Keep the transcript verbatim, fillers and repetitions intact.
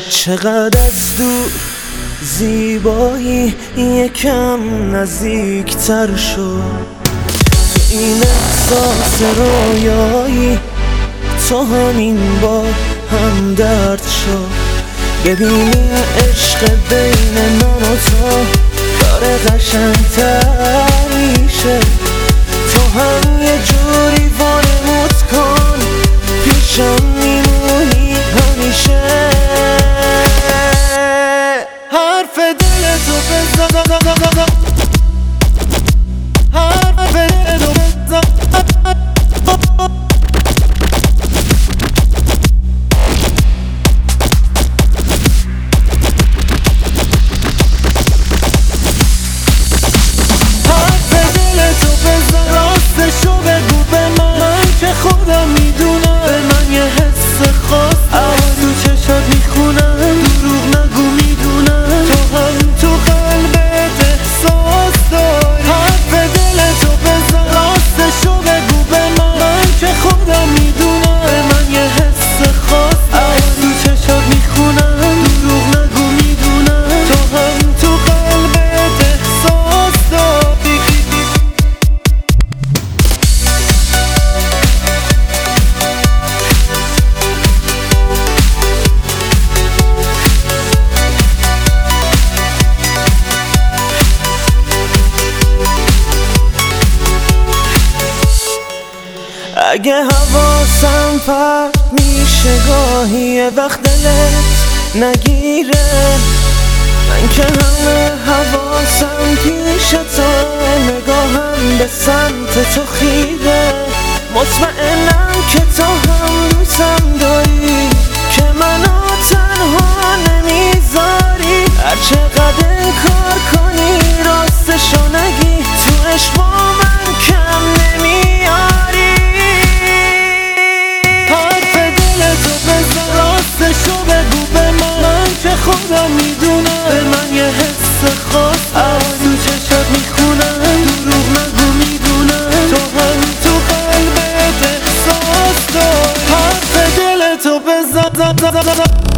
چقدر از دور زیبایی یکم نزدیکتر شد. تو این احساس رویایی تو همین بار هم درد شد. ببینی عشق بین من و تو داره قشنگتر میشه. تو هم یه جوری وانمود کن پیشم میمونی همیشه. حرف دل تو بزن، حرف دل تو بزن. راستشو بگو به من، من که خودم میدونم. به من یه حس خاص از تو چشات میخونم. دروغ نگو میدونم تو هم تو قلبت احساس داری. حرف دل تو بزن، راستشو بگو به من، من که خودم میدونم. به من یه حس خاص از تو چشات میخونم. دروغ نگو میدونم تو هم تو قلبت احساس داری. اگه حواسم پرت میشه گاهی یه وقت دلت نگیره، من که همه حواسم پیش تو، نگاهم به سمت تو خیره. مطمئنم که تو هم دوستم داری، که منو تنها نمیذاری. هر چقدر انکار کنی راستشو نگی، تو عشق با من کم نمیاری. راستشو بگو به من، من که خودم میدونم. به من یه حس خاص از تو چشات میخونم. دروغ نگو میدونم تو هم تو قلبت احساس داری. حرف دل تو بزن.